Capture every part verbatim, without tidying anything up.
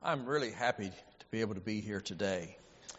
I'm really happy to be able to be here today.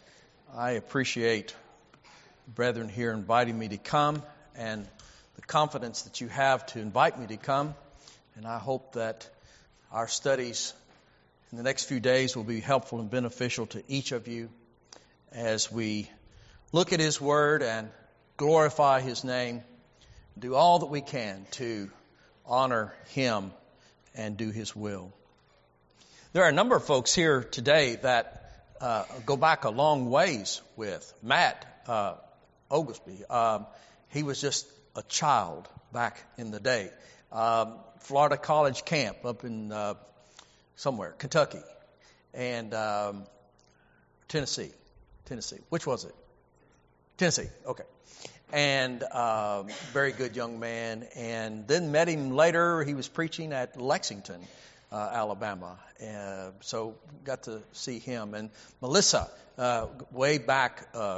I appreciate brethren here inviting me to come and the confidence that you have to invite me to come. And I hope that our studies in the next few days will be helpful and beneficial to each of you as we look at His Word and glorify His name, do all that we can to honor Him and do His will. There are a number of folks here today that uh, go back a long ways with. Matt uh, Oglesby, um, he was just a child back in the day. Um, Florida College Camp up in uh, somewhere, Kentucky, and um, Tennessee. Tennessee. Which was it? Tennessee. Okay. And uh, very good young man. And then met him later. He was preaching at Lexington, Uh, Alabama. Uh, so got to see him. And Melissa, uh, way back, uh,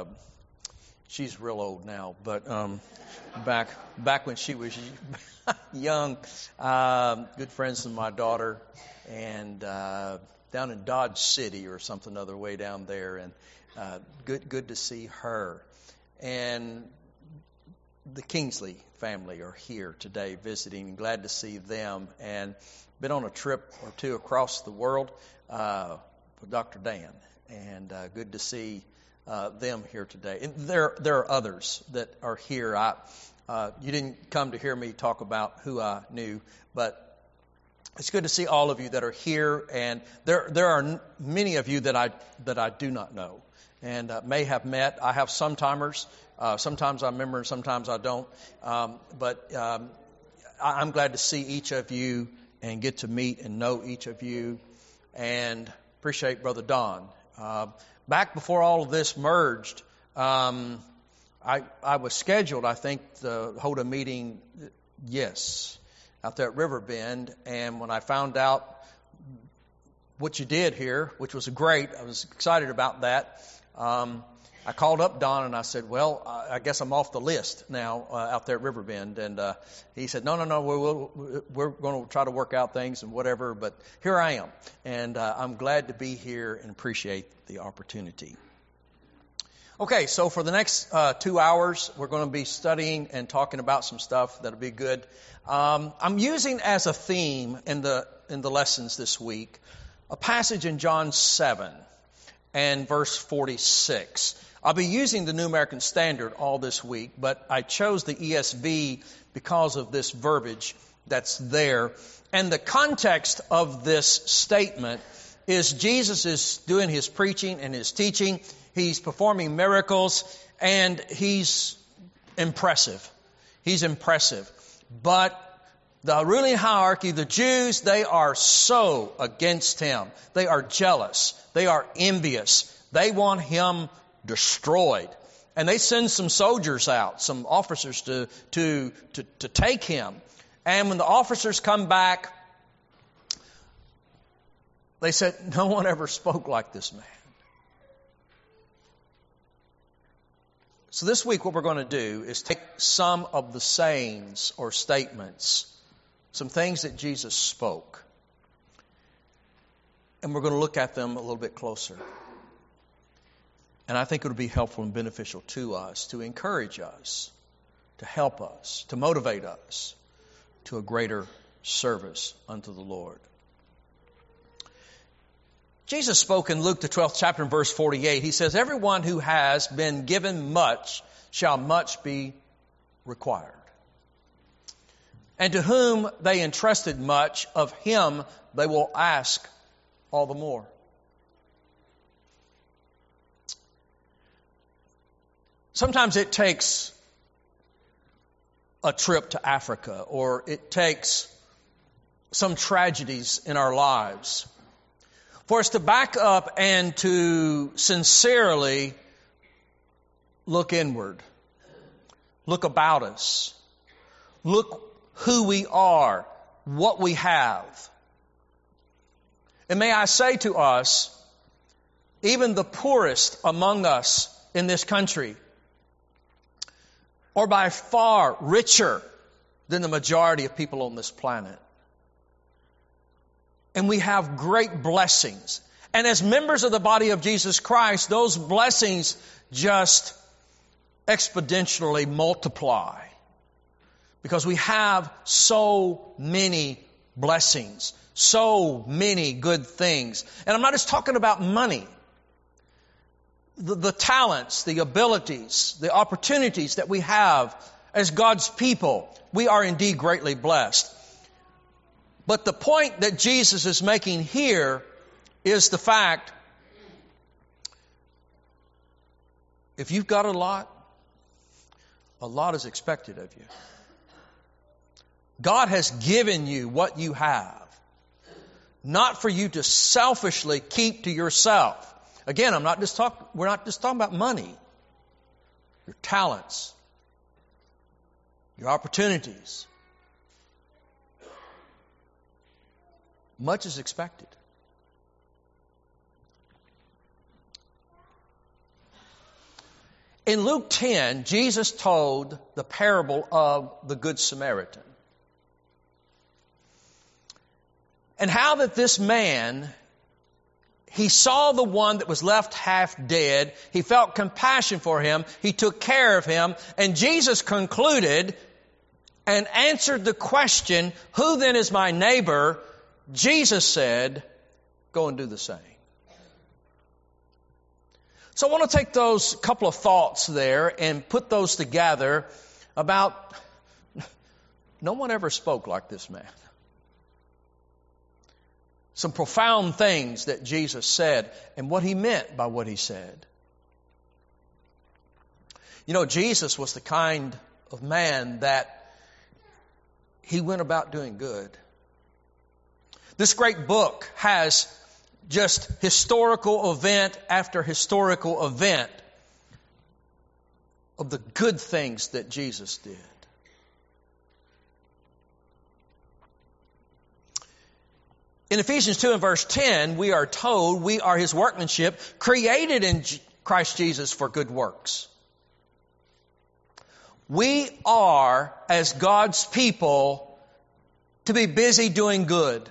she's real old now, but um, back back when she was young, uh, good friends with my daughter, and uh, down in Dodge City or something other way down there, and uh, good good to see her. And the Kingsley family are here today visiting. Glad to see them, and been on a trip or two across the world uh, with Doctor Dan, and uh, good to see uh, them here today. And there, there are others that are here. I, uh, you didn't come to hear me talk about who I knew, but it's good to see all of you that are here. And there, there are many of you that I that I do not know, and uh, may have met. I have some timers. Uh, sometimes I remember, sometimes I don't. Um, but um, I, I'm glad to see each of you and get to meet and know each of you, and appreciate Brother Don. Uh, back before all of this merged, um, I, I was scheduled, I think, to hold a meeting, yes, out there at Riverbend, and when I found out what you did here, which was great, I was excited about that. Um, I called up Don and I said, well, I guess I'm off the list now uh, out there at Riverbend. And uh, he said, no, no, no, we're, we're, we're going to try to work out things and whatever. But here I am. And uh, I'm glad to be here and appreciate the opportunity. Okay, so for the next uh, two hours, we're going to be studying and talking about some stuff that'll be good. Um, I'm using as a theme in the in the lessons this week a passage in John seven and verse forty-six. I'll be using the New American Standard all this week, but I chose the E S V because of this verbiage that's there. And the context of this statement is Jesus is doing His preaching and His teaching. He's performing miracles, and He's impressive. He's impressive. But the ruling hierarchy, the Jews, they are so against Him. They are jealous. They are envious. They want Him destroyed. And they send some soldiers out, some officers to, to, to, to take Him. And when the officers come back, they said, no one ever spoke like this man. So this week what we're going to do is take some of the sayings or statements, some things that Jesus spoke, and we're going to look at them a little bit closer. And I think it would be helpful and beneficial to us, to encourage us, to help us, to motivate us to a greater service unto the Lord. Jesus spoke in Luke, the twelfth chapter, in verse forty-eight. He says, everyone who has been given much shall much be required. And to whom they entrusted much, of him they will ask all the more. Sometimes it takes a trip to Africa, or it takes some tragedies in our lives for us to back up and to sincerely look inward, look about us, look who we are, what we have. And may I say to us, even the poorest among us in this country are by far richer than the majority of people on this planet. And we have great blessings. And as members of the body of Jesus Christ, those blessings just exponentially multiply. Because we have so many blessings, so many good things. And I'm not just talking about money. The, the talents, the abilities, the opportunities that we have as God's people, we are indeed greatly blessed. But the point that Jesus is making here is the fact, if you've got a lot, a lot is expected of you. God has given you what you have, not for you to selfishly keep to yourself. Again, I'm not just talk, we're not just talking about money. Your talents, your opportunities. Much is expected. In Luke ten, Jesus told the parable of the Good Samaritan. And how that this man, he saw the one that was left half dead. He felt compassion for him. He took care of him. And Jesus concluded and answered the question, who then is my neighbor? Jesus said, go and do the same. So I want to take those couple of thoughts there and put those together about, no one ever spoke like this man. Some profound things that Jesus said and what he meant by what he said. You know, Jesus was the kind of man that he went about doing good. This great book has just historical event after historical event of the good things that Jesus did. In Ephesians two and verse ten, we are told we are His workmanship, created in Christ Jesus for good works. We are, as God's people, to be busy doing good.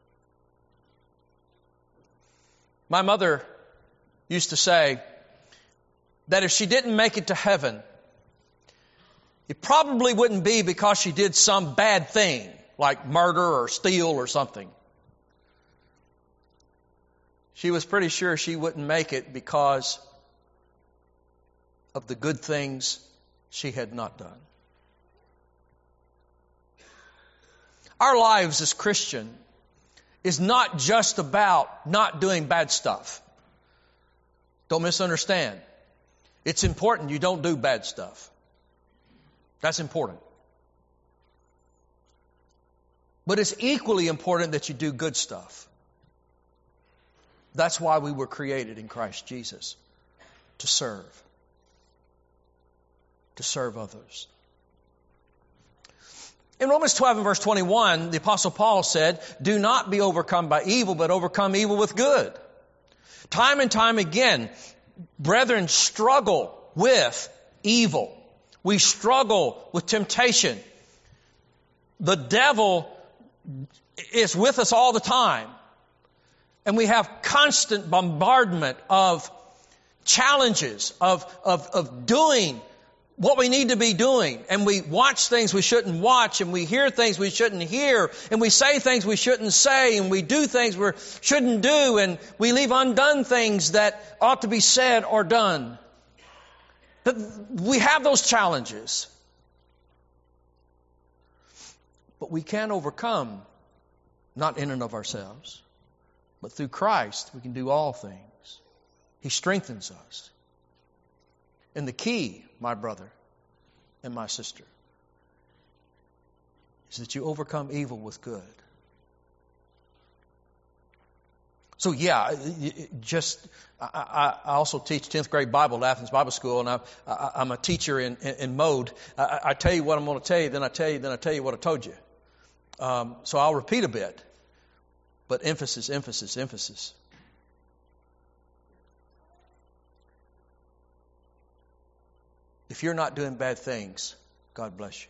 My mother used to say that if she didn't make it to heaven, it probably wouldn't be because she did some bad thing, like murder or steal or something. She was pretty sure she wouldn't make it because of the good things she had not done. Our lives as Christian is not just about not doing bad stuff. Don't misunderstand. It's important you don't do bad stuff. That's important. But it's equally important that you do good stuff. That's why we were created in Christ Jesus, to serve. To serve others. In Romans twelve and verse twenty-one, the Apostle Paul said, do not be overcome by evil, but overcome evil with good. Time and time again, brethren struggle with evil. We struggle with temptation. The devil is with us all the time. And we have constant bombardment of challenges, of, of, of doing what we need to be doing. And we watch things we shouldn't watch, and we hear things we shouldn't hear, and we say things we shouldn't say, and we do things we shouldn't do, and we leave undone things that ought to be said or done. But we have those challenges. But we can overcome, not in and of ourselves, but through Christ we can do all things. He strengthens us. And the key, my brother and my sister, is that you overcome evil with good. So yeah, just I, I also teach tenth grade Bible at Athens Bible School, and I, I, I'm a teacher in, in, in mode. I, I tell you what I'm going to tell you, then I tell you, then I tell you what I told you. Um, so I'll repeat a bit, but emphasis, emphasis, emphasis. If you're not doing bad things, God bless you.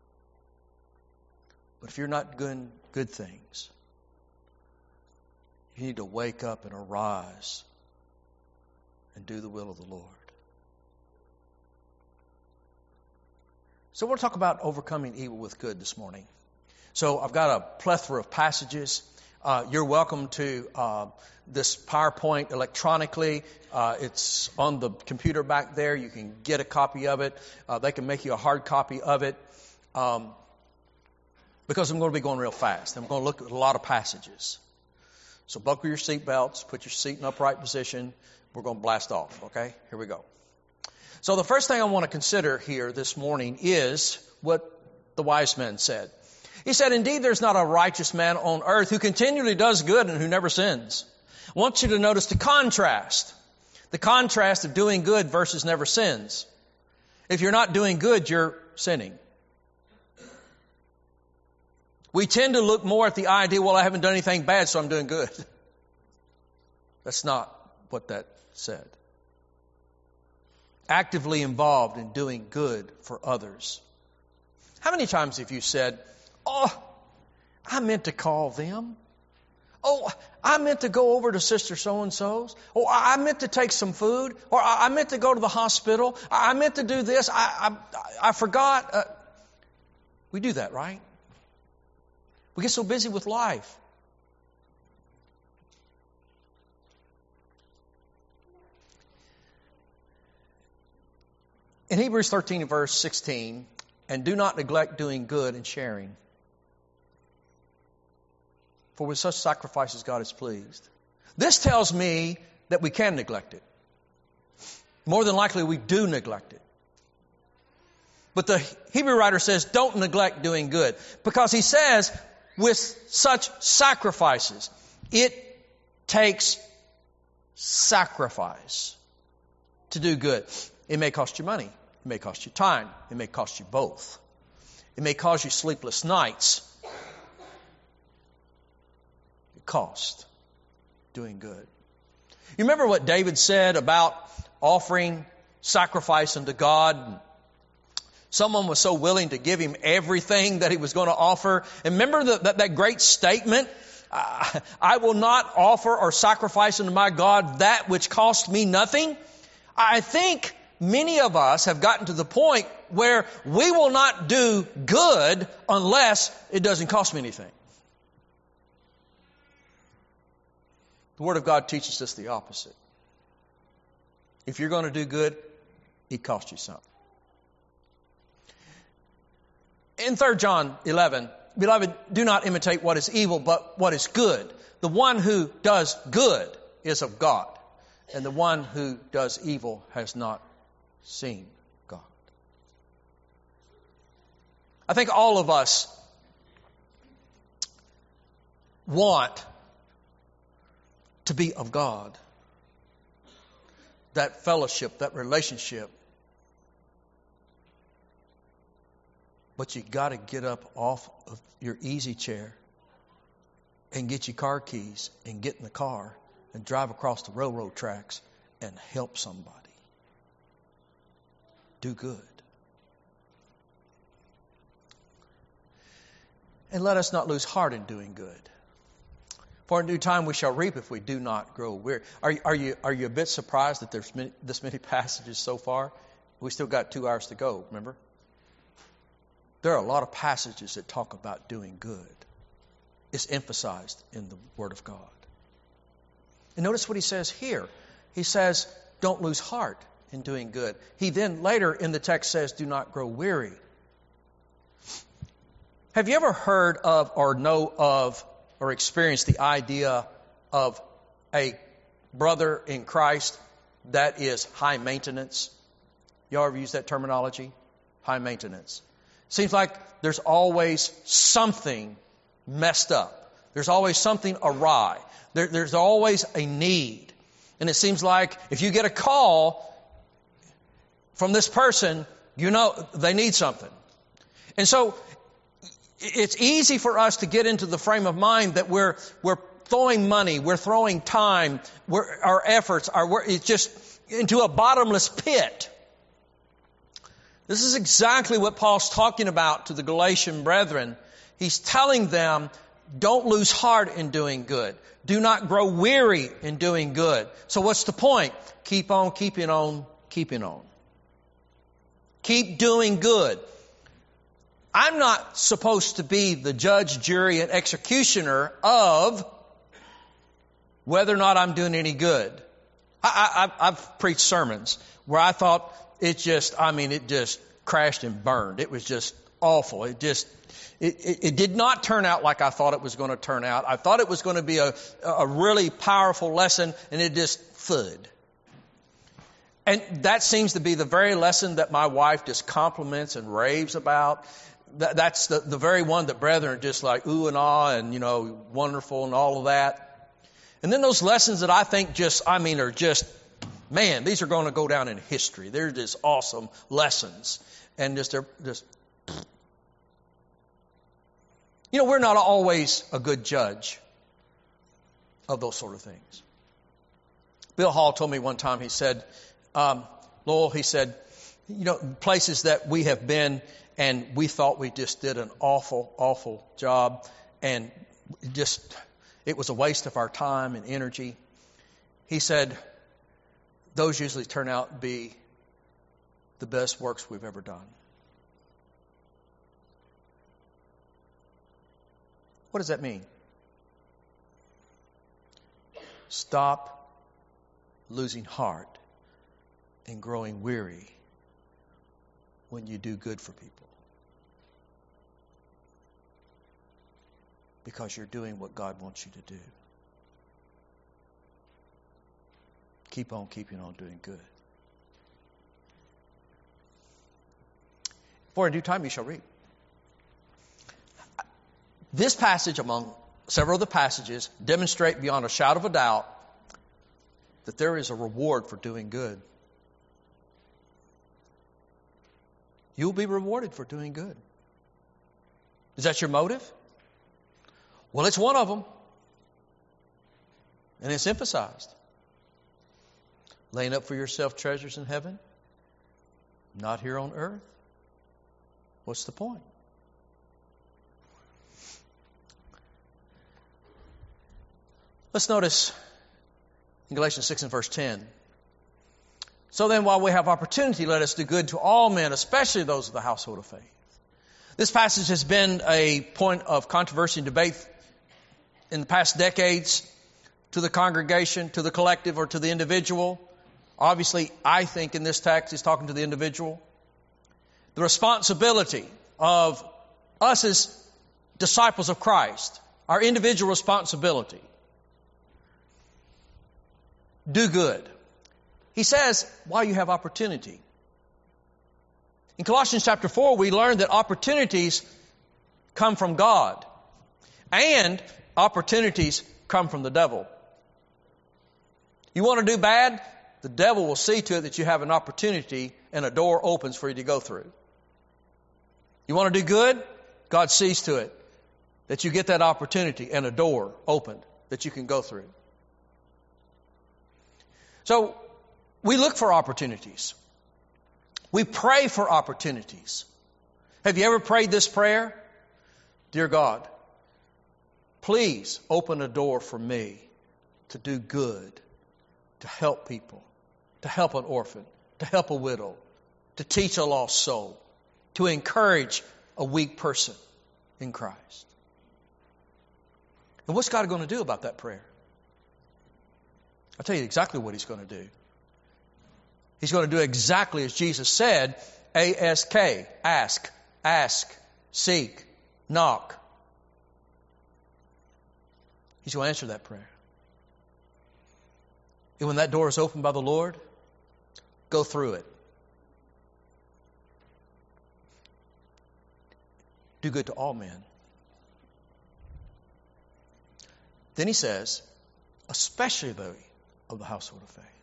But if you're not doing good things, You need to wake up and arise and do the will of the Lord. So we'll talk about overcoming evil with good this morning. So I've got a plethora of passages. Uh, you're welcome to uh, this PowerPoint electronically. Uh, it's on the computer back there. You can get a copy of it. Uh, they can make you a hard copy of it. Um, because I'm going to be going real fast. I'm going to look at a lot of passages. So buckle your seatbelts, put your seat in upright position. We're going to blast off, okay? Here we go. So the first thing I want to consider here this morning is what the wise men said. He said, indeed, there's not a righteous man on earth who continually does good and who never sins. I want you to notice the contrast. The contrast of doing good versus never sins. If you're not doing good, you're sinning. We tend to look more at the idea, well, I haven't done anything bad, so I'm doing good. That's not what that said. Actively involved in doing good for others. How many times have you said, oh, I meant to call them. Oh, I meant to go over to Sister So-and-so's. Oh, I meant to take some food. Or I meant to go to the hospital. I meant to do this. I, I, I forgot. Uh, we do that, right? We get so busy with life. In Hebrews thirteen, verse sixteen, and do not neglect doing good and sharing. For with such sacrifices God is pleased. This tells me that we can neglect it. More than likely we do neglect it. But the Hebrew writer says don't neglect doing good. Because he says with such sacrifices, it takes sacrifice to do good. It may cost you money. It may cost you time. It may cost you both. It may cause you sleepless nights. It costs doing good. You remember what David said about offering sacrifice unto God? Someone was so willing to give him everything that he was going to offer. And remember the, that, that great statement? Uh, I will not offer or sacrifice unto my God that which cost me nothing. I think many of us have gotten to the point where we will not do good unless it doesn't cost me anything. The Word of God teaches us the opposite. If you're going to do good, it costs you something. In Third John eleven, beloved, do not imitate what is evil, but what is good. The one who does good is of God, and the one who does evil has not seen God. I think all of us want to be of God. That fellowship, that relationship. But you got to get up off of your easy chair and get your car keys and get in the car and drive across the railroad tracks and help somebody. Do good. And let us not lose heart in doing good. For in due time we shall reap if we do not grow weary. Are, are, you, are you a bit surprised that there's many, this many passages so far? We still got two hours to go, remember? There are a lot of passages that talk about doing good. It's emphasized in the Word of God. And notice what he says here. He says, don't lose heart in doing good. He then later in the text says, do not grow weary. Have you ever heard of or know of or experienced the idea of a brother in Christ that is high maintenance? Y'all ever use that terminology? High maintenance. Seems like there's always something messed up. There's always something awry. There, there's always a need. And it seems like if you get a call from this person, you know they need something. And so it's easy for us to get into the frame of mind that we're we're throwing money, we're throwing time, we're, our efforts are we're, it's just into a bottomless pit. This is exactly what Paul's talking about to the Galatian brethren. He's telling them Don't lose heart in doing good. Do not grow weary in doing good. So what's the point? Keep on keeping on, keeping on. Keep doing good. I'm not supposed to be the judge, jury, and executioner of whether or not I'm doing any good. I, I, I've preached sermons where I thought it just, I mean, it just crashed and burned. It was just awful. It just, it, it, it did not turn out like I thought it was going to turn out. I thought it was going to be a, a really powerful lesson, and it just thud. And that seems to be the very lesson that my wife just compliments and raves about. That, that's the, the very one that brethren are just like ooh and ah and, you know, wonderful and all of that. And then those lessons that I think just, I mean, are just, man, these are going to go down in history. They're just awesome lessons. And just, they're just, you know, we're not always a good judge of those sort of things. Bill Hall told me one time, he said, um, Lowell, he said, you know, places that we have been and we thought we just did an awful, awful job, and just, it was a waste of our time and energy. He said, those usually turn out to be the best works we've ever done. What does that mean? Stop losing heart and growing weary when you do good for people. Because you're doing what God wants you to do. Keep on keeping on doing good. For in due time you shall reap. This passage, among several of the passages, demonstrate beyond a shadow of a doubt that there is a reward for doing good. You'll be rewarded for doing good. Is that your motive? Well, it's one of them. And it's emphasized. Laying up for yourself treasures in heaven, not here on earth. What's the point? Let's notice in Galatians six and verse ten. So then, while we have opportunity, let us do good to all men, especially those of the household of faith. This passage has been a point of controversy and debate in the past decades to the congregation, to the collective, or to the individual. Obviously, I think in this text he's talking to the individual. The responsibility of us as disciples of Christ, our individual responsibility. Do good. He says, while you have opportunity. In Colossians chapter four, we learn that opportunities come from God. And opportunities come from the devil. You want to do bad? The devil will see to it that you have an opportunity and a door opens for you to go through. You want to do good? God sees to it that you get that opportunity and a door opened that you can go through. So, we look for opportunities. We pray for opportunities. Have you ever prayed this prayer? Dear God, please open a door for me to do good, to help people, to help an orphan, to help a widow, to teach a lost soul, to encourage a weak person in Christ. And what's God going to do about that prayer? I'll tell you exactly what He's going to do. He's going to do exactly as Jesus said, A S K, ask, ask, seek, knock. He's going to answer that prayer. And when that door is opened by the Lord, go through it. Do good to all men. Then he says, especially those of the household of faith.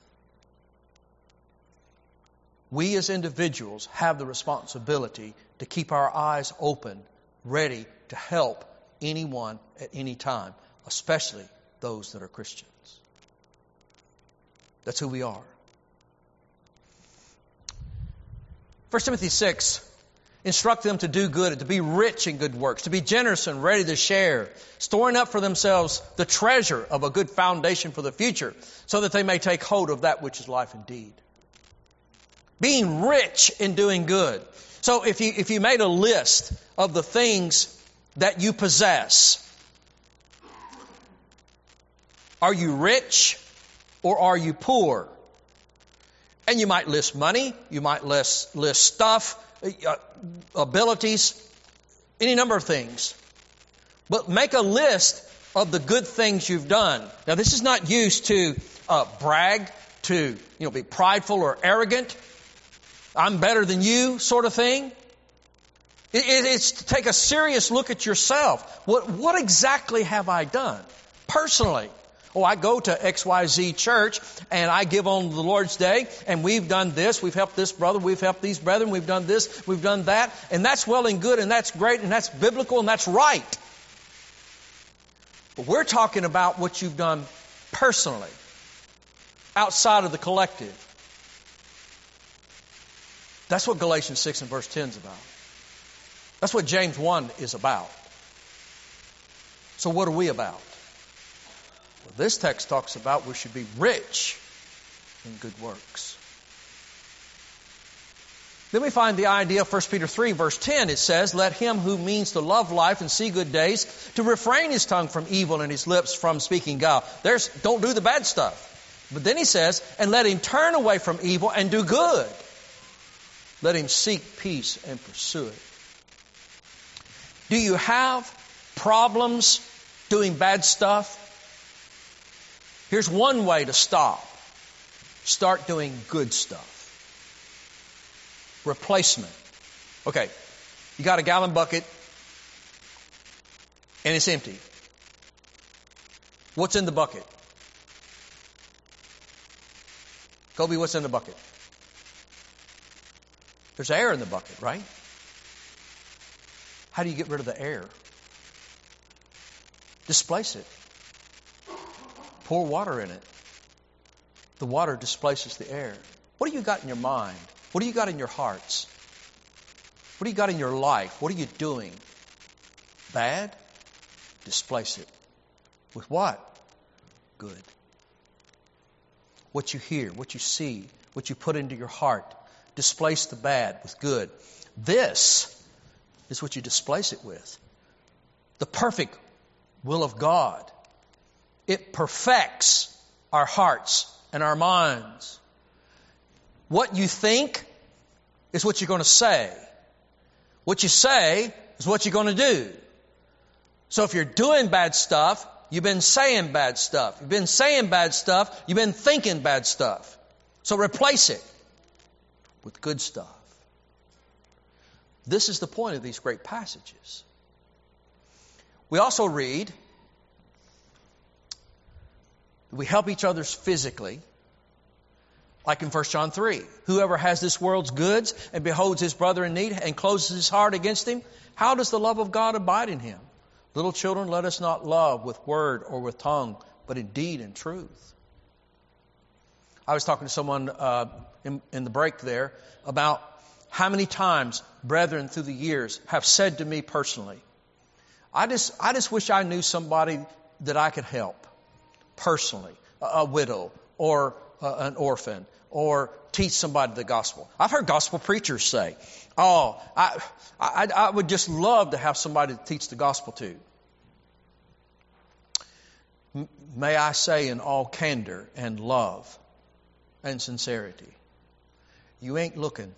We as individuals have the responsibility to keep our eyes open, ready to help anyone at any time, especially those that are Christians. That's who we are. First Timothy six, Instruct them to do good, to be rich in good works, to be generous and ready to share, storing up for themselves the treasure of a good foundation for the future, so that they may take hold of that which is life indeed. Being rich in doing good. So if you, if you made a list of the things that you possess, are you rich or are you poor? And you might list money, you might list, list stuff, uh, abilities, any number of things. But make a list of the good things you've done. Now, this is not used to uh, brag, to you know, be prideful or arrogant. I'm better than you sort of thing. It, it, it's to take a serious look at yourself. What, what exactly have I done personally? Oh, I go to X Y Z church and I give on the Lord's Day and we've done this, we've helped this brother, we've helped these brethren, we've done this, we've done that, and that's well and good and that's great and that's biblical and that's right. But we're talking about what you've done personally, outside of the collective. That's what Galatians six and verse ten is about. That's what James one is about. So what are we about? Well, this text talks about we should be rich in good works. Then we find the idea of First Peter three, verse ten. It says, let him who means to love life and see good days, to refrain his tongue from evil and his lips from speaking guile. There's, don't do the bad stuff. But then he says, and let him turn away from evil and do good. Let him seek peace and pursue it. Do you have problems doing bad stuff? Here's one way to stop. Start doing good stuff. Replacement. Okay, you got a gallon bucket and it's empty. What's in the bucket? Kobe, what's in the bucket? There's air in the bucket, right? How do you get rid of the air? Displace it. Pour water in it. The water displaces the air. What do you got in your mind? What do you got in your hearts? What do you got in your life? What are you doing? Bad? Displace it. With what? Good. What you hear, what you see, what you put into your heart. Displace the bad with good. This is what you displace it with. The perfect will of God. It perfects our hearts and our minds. What you think is what you're going to say. What you say is what you're going to do. So if you're doing bad stuff, you've been saying bad stuff. You've been saying bad stuff, you've been thinking bad stuff. So replace it with good stuff. This is the point of these great passages. We also read, we help each other physically, like in First John three. Whoever has this world's goods and beholds his brother in need and closes his heart against him, how does the love of God abide in him? Little children, let us not love with word or with tongue, but in deed and truth. I was talking to someone uh, in, in the break there about how many times brethren through the years have said to me personally, I just, I just wish I knew somebody that I could help personally, a, a widow or uh, an orphan, or teach somebody the gospel. I've heard gospel preachers say, oh, I, I, I would just love to have somebody to teach the gospel to. M- may I say in all candor and love and sincerity, you ain't looking.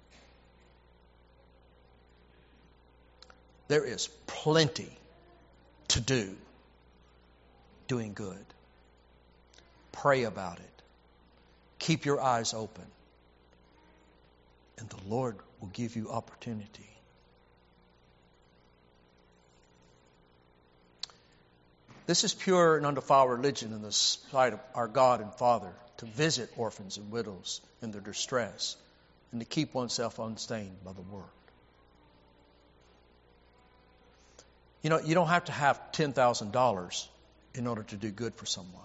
There is plenty to do doing good. Pray about it. Keep your eyes open. And the Lord will give you opportunity. This is pure and undefiled religion in the sight of our God and Father, to visit orphans and widows in their distress and to keep oneself unstained by the world. You know, you don't have to have ten thousand dollars in order to do good for someone.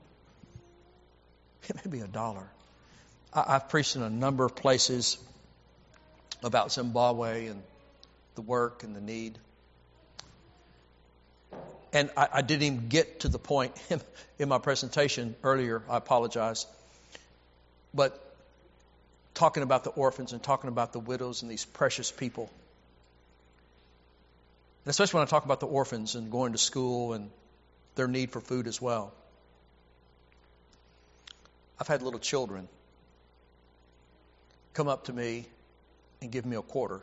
It may be a dollar. I, I've preached in a number of places about Zimbabwe and the work and the need. And I, I didn't even get to the point in, in my presentation earlier. I apologize. But talking about the orphans and talking about the widows and these precious people. And especially when I talk about the orphans and going to school and their need for food as well. I've had little children come up to me and give me a quarter.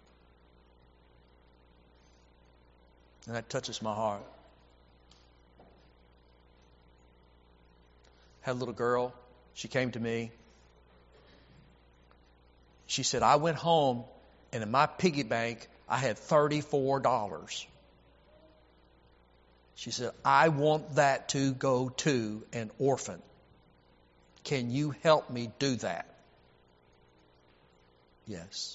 And that touches my heart. Had a little girl. She came to me. She said, I went home and in my piggy bank, I had thirty-four dollars. She said, I want that to go to an orphan. Can you help me do that? Yes.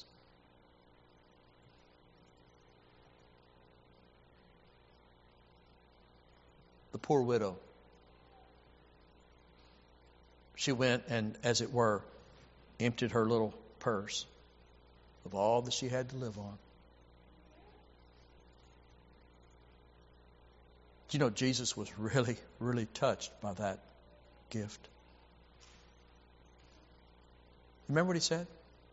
The poor widow. She went and, as it were, emptied her little purse of all that she had to live on. Do you know Jesus was really, really touched by that gift? Remember what he said?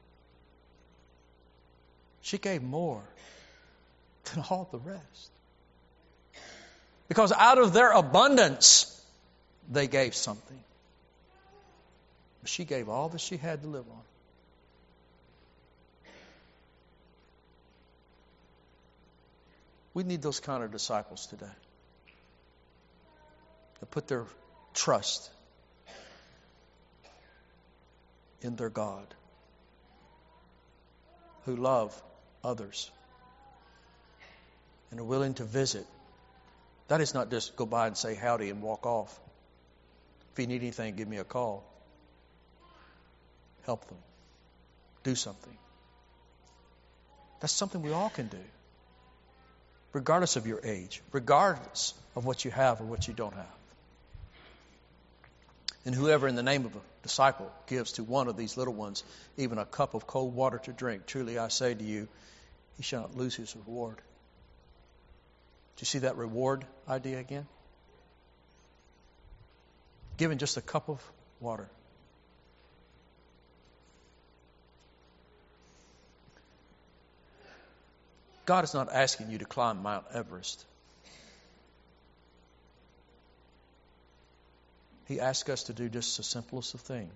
She gave more than all the rest. Because out of their abundance, they gave something. But she gave all that she had to live on. We need those kind of disciples today. That put their trust in their God. Who love others. And are willing to visit. That is not just go by and say howdy and walk off. If you need anything, give me a call. Help them. Do something. That's something we all can do. Regardless of your age. Regardless of what you have or what you don't have. And whoever in the name of a disciple gives to one of these little ones even a cup of cold water to drink, truly I say to you, he shall not lose his reward. Do you see that reward idea again? Giving just a cup of water. God is not asking you to climb Mount Everest. He asks us to do just the simplest of things.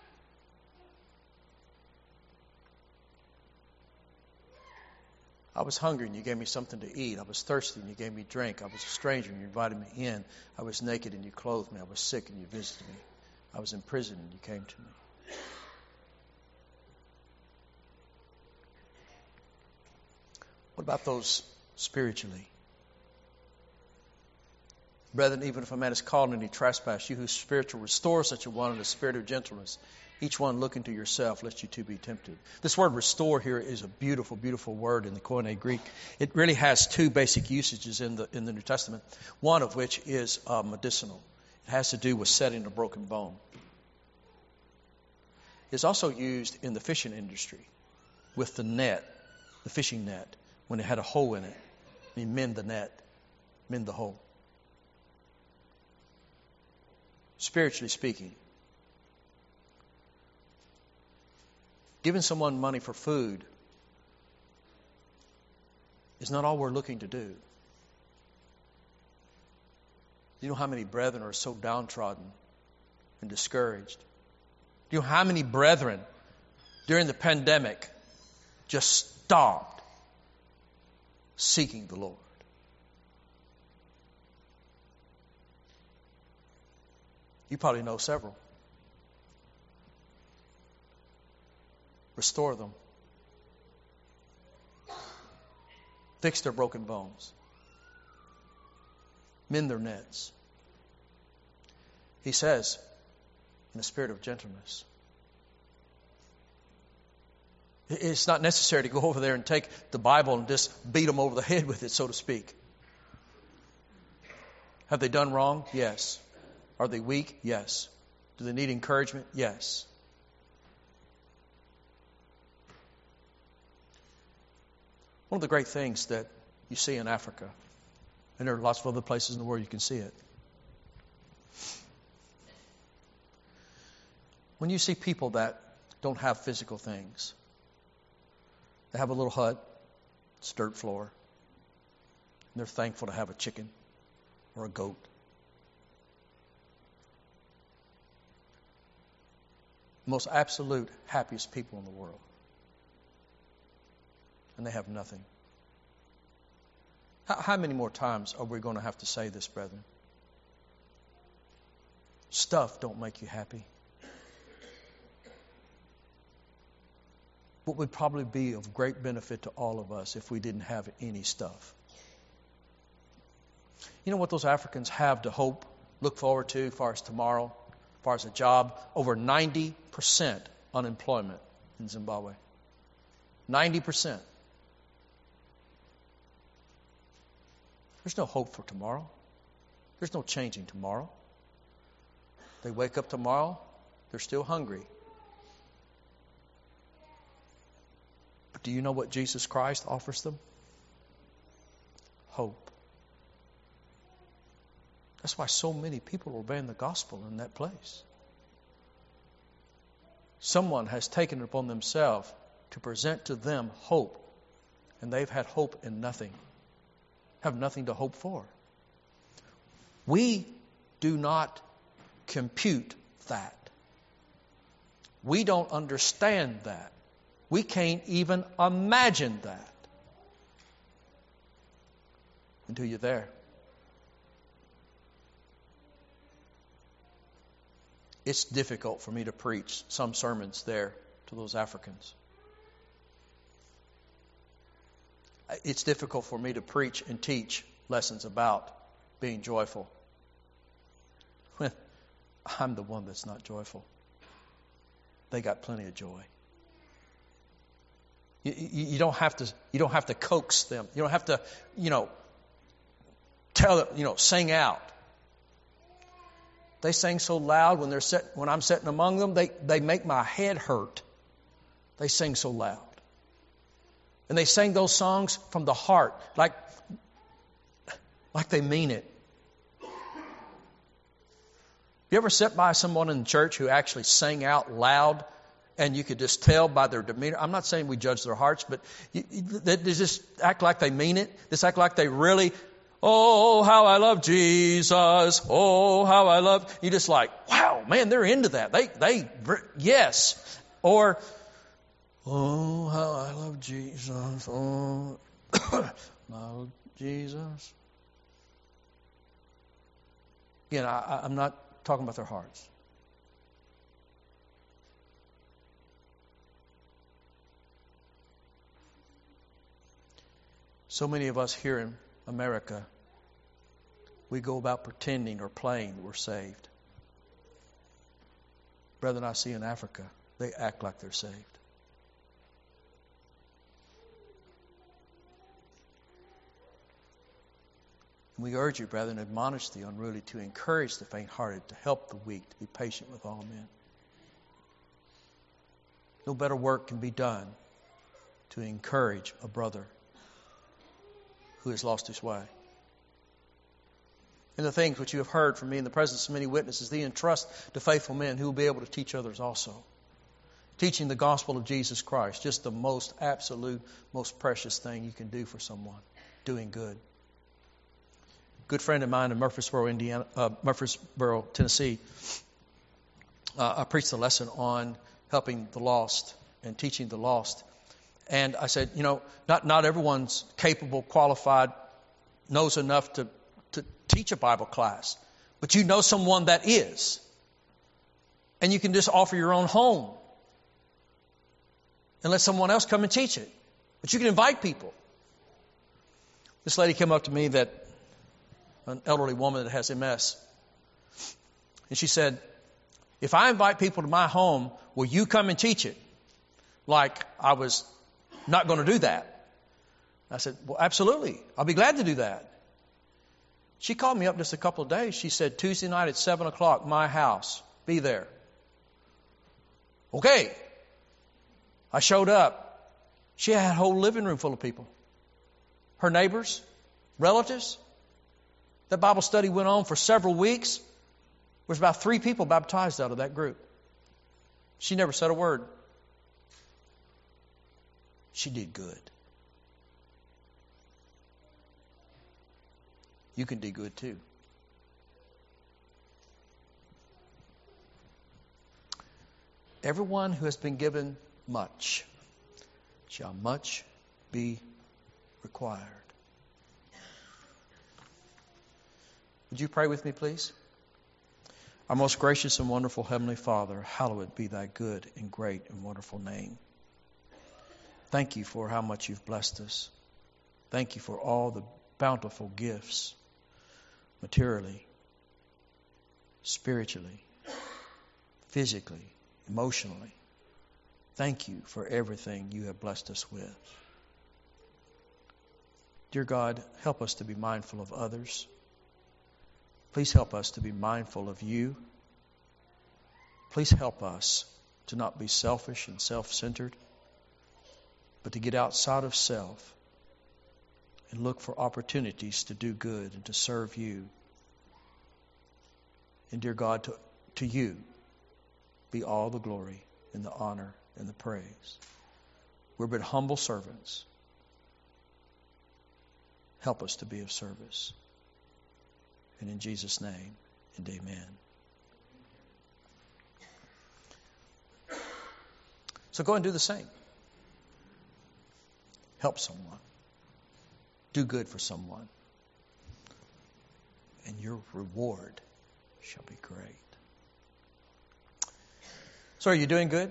I was hungry and you gave me something to eat. I was thirsty and you gave me drink. I was a stranger and you invited me in. I was naked and you clothed me. I was sick and you visited me. I was in prison and you came to me. What about those spiritually? Brethren, even if a man is called in any trespass, you who spiritual restore such a one in the spirit of gentleness, each one looking to yourself, lest you too be tempted. This word restore here is a beautiful, beautiful word in the Koine Greek. It really has two basic usages in the in the New Testament, one of which is uh, medicinal. It has to do with setting a broken bone. It's also used in the fishing industry with the net, the fishing net, when it had a hole in it. You mend the net, mend the hole. Spiritually speaking, giving someone money for food is not all we're looking to do. Do you know how many brethren are so downtrodden and discouraged? Do you know how many brethren during the pandemic just stopped seeking the Lord? You probably know several. Restore them. Fix their broken bones. Mend their nets. He says, in a spirit of gentleness. It's not necessary to go over there and take the Bible and just beat them over the head with it, so to speak. Have they done wrong? Yes. Are they weak? Yes. Do they need encouragement? Yes. One of the great things that you see in Africa, and there are lots of other places in the world you can see it. When you see people that don't have physical things, they have a little hut, it's dirt floor, and they're thankful to have a chicken or a goat. The most absolute happiest people in the world. And they have nothing. How, how many more times are we going to have to say this, brethren? Stuff don't make you happy. What would probably be of great benefit to all of us if we didn't have any stuff? You know what those Africans have to hope, look forward to as far as tomorrow, as far as a job? Over ninety percent unemployment in Zimbabwe. ninety percent. There's no hope for tomorrow. There's no changing tomorrow. They wake up tomorrow, they're still hungry. But do you know what Jesus Christ offers them? Hope. That's why so many people are obeying the gospel in that place. Someone has taken it upon themselves to present to them hope, and they've had hope in nothing. Have nothing to hope for. We do not compute that. We don't understand that. We can't even imagine that until you're there. It's difficult for me to preach some sermons there to those Africans. It's difficult for me to preach and teach lessons about being joyful when I'm the one that's not joyful. They got plenty of joy. You, you, you don't have to. You don't have to coax them. You don't have to. You know, tell them. You know, sing out. They sing so loud when they're set, when I'm sitting among them. They they make my head hurt. They sing so loud. And they sing those songs from the heart, like, like they mean it. You ever sit by someone in church who actually sang out loud, and you could just tell by their demeanor? I'm not saying we judge their hearts, but you, you, they just act like they mean it. Just act like they really, oh, how I love Jesus. Oh, how I love. You just like, wow, man, they're into that. They, they, yes. Or, oh, how I love Jesus. Oh, I love Jesus. Again, I, I'm not talking about their hearts. So many of us here in America, we go about pretending or playing that we're saved. Brethren, I see in Africa, they act like they're saved. We urge you, brethren, admonish the unruly, to encourage the faint-hearted, to help the weak, to be patient with all men. No better work can be done to encourage a brother who has lost his way. And the things which you have heard from me in the presence of many witnesses, thee entrust to faithful men who will be able to teach others also. Teaching the gospel of Jesus Christ, just the most absolute, most precious thing you can do for someone. Doing good. Good friend of mine in Murfreesboro, Indiana, uh, Murfreesboro, Tennessee, uh, I preached a lesson on helping the lost and teaching the lost. And I said, you know, not not everyone's capable, qualified, knows enough to, to teach a Bible class. But you know someone that is. And you can just offer your own home and let someone else come and teach it. But you can invite people. This lady came up to me, that an elderly woman that has M S. And she said, if I invite people to my home, will you come and teach it? Like I was not going to do that. I said, well, absolutely. I'll be glad to do that. She called me up just a couple of days. She said, Tuesday night at seven o'clock, my house. Be there. Okay. I showed up. She had a whole living room full of people. her neighbors, relatives. That Bible study went on for several weeks. There was about three people baptized out of that group. She never said a word. She did good. You can do good too. Everyone who has been given much shall much be required. Would you pray with me, please? Our most gracious and wonderful Heavenly Father, hallowed be thy good and great and wonderful name. Thank you for how much you've blessed us. Thank you for all the bountiful gifts, materially, spiritually, physically, emotionally. Thank you for everything you have blessed us with. Dear God, help us to be mindful of others. Please help us to be mindful of you. Please help us to not be selfish and self-centered, but to get outside of self and look for opportunities to do good and to serve you. And dear God, to, to you be all the glory and the honor and the praise. We're but humble servants. Help us to be of service. And in Jesus' name, and amen. So go and do the same. Help someone. Do good for someone. And your reward shall be great. So are you doing good?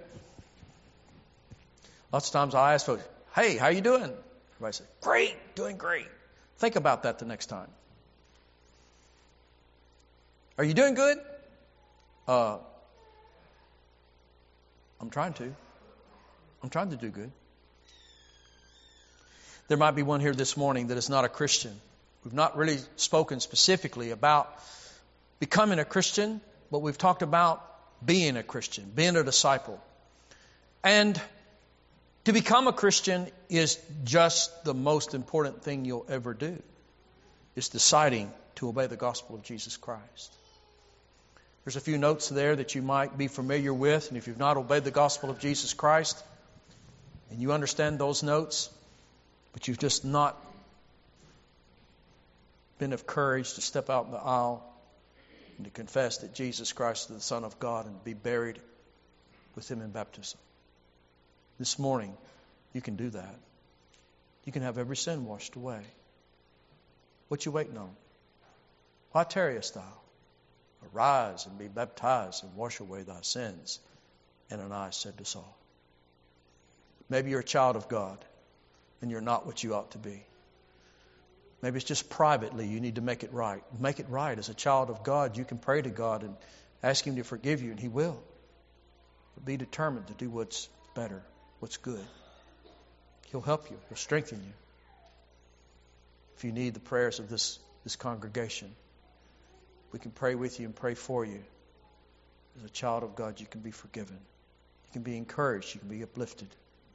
Lots of times I ask folks, hey, how you doing? Everybody says, great, doing great. Think about that the next time. Are you doing good? Uh, I'm trying to. I'm trying to do good. There might be one here this morning that is not a Christian. We've not really spoken specifically about becoming a Christian, but we've talked about being a Christian, being a disciple. And to become a Christian is just the most important thing you'll ever do. It's deciding to obey the gospel of Jesus Christ. There's a few notes there that you might be familiar with, and if you've not obeyed the gospel of Jesus Christ, and you understand those notes, but you've just not been of courage to step out in the aisle and to confess that Jesus Christ is the Son of God and be buried with Him in baptism. This morning, you can do that. You can have every sin washed away. What you waiting on? Why tarriest thou? Arise and be baptized and wash away thy sins. And Ananias said to Saul. Maybe you're a child of God and you're not what you ought to be. Maybe it's just privately you need to make it right. Make it right. As a child of God, you can pray to God and ask Him to forgive you, and He will. But be determined to do what's better, what's good. He'll help you. He'll strengthen you. If you need the prayers of this, this congregation, we can pray with you and pray for you. As a child of God, you can be forgiven. You can be encouraged. You can be uplifted.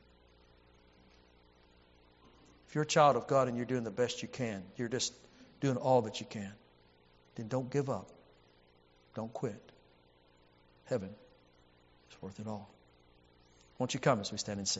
If you're a child of God and you're doing the best you can, you're just doing all that you can, then don't give up. Don't quit. Heaven is worth it all. Won't you come as we stand and sing?